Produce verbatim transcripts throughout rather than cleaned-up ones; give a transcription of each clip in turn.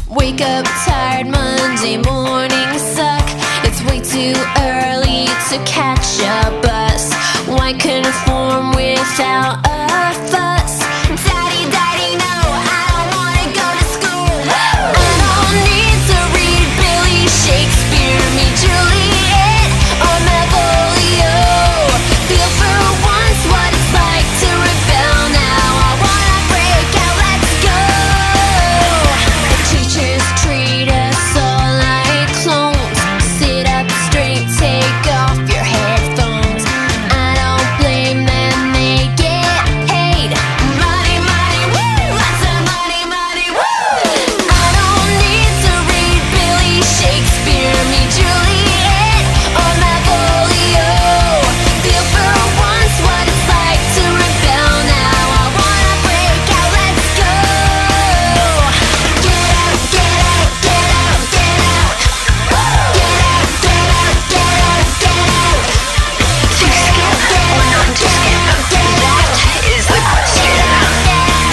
Wake up tired, Monday morning suck. It's way too early to catch a bus. Why conform without a fuss? Daddy, daddy, no, I don't wanna go to school. I don't need to read Billy Shakespeare, me Juliet or Malvolio. Feel for once what it's like to rebel now. I wanna break out, let's go. The teachers treat us all like clones. Sit up straight, take off your headphones. I don't blame them, they get paid. Money, money, woo! Lots of money, money, woo! I don't need to read Billy Shakespeare, me Juliet or Malvolio. Feel for once what it's like to rebel now. I wanna break out, let's go. Get out, get out, get out, get out. Get out, get out, get out, get out. To skip or not to skip? That is the question.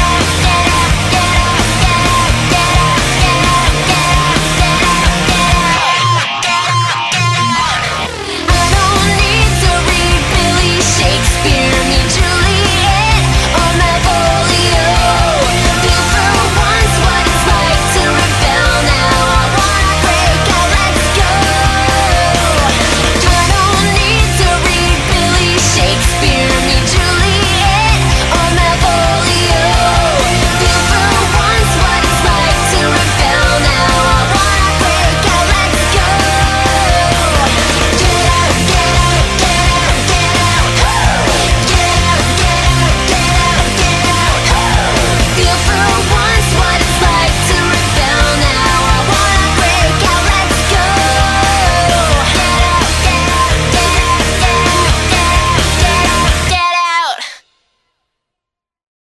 I don't need to read Billy Shakespeare, me Juliet or Malvolio. Feel for once what it's like to rebel now. I wanna break out, let's go. I don't need to read Billy Shakespeare, me Juliet or Malvolio. Feel for once what it's like to rebel now. I wanna break out, let's go. Get out, get out, get out, get out. Get out, get out, get out, get out. Feel for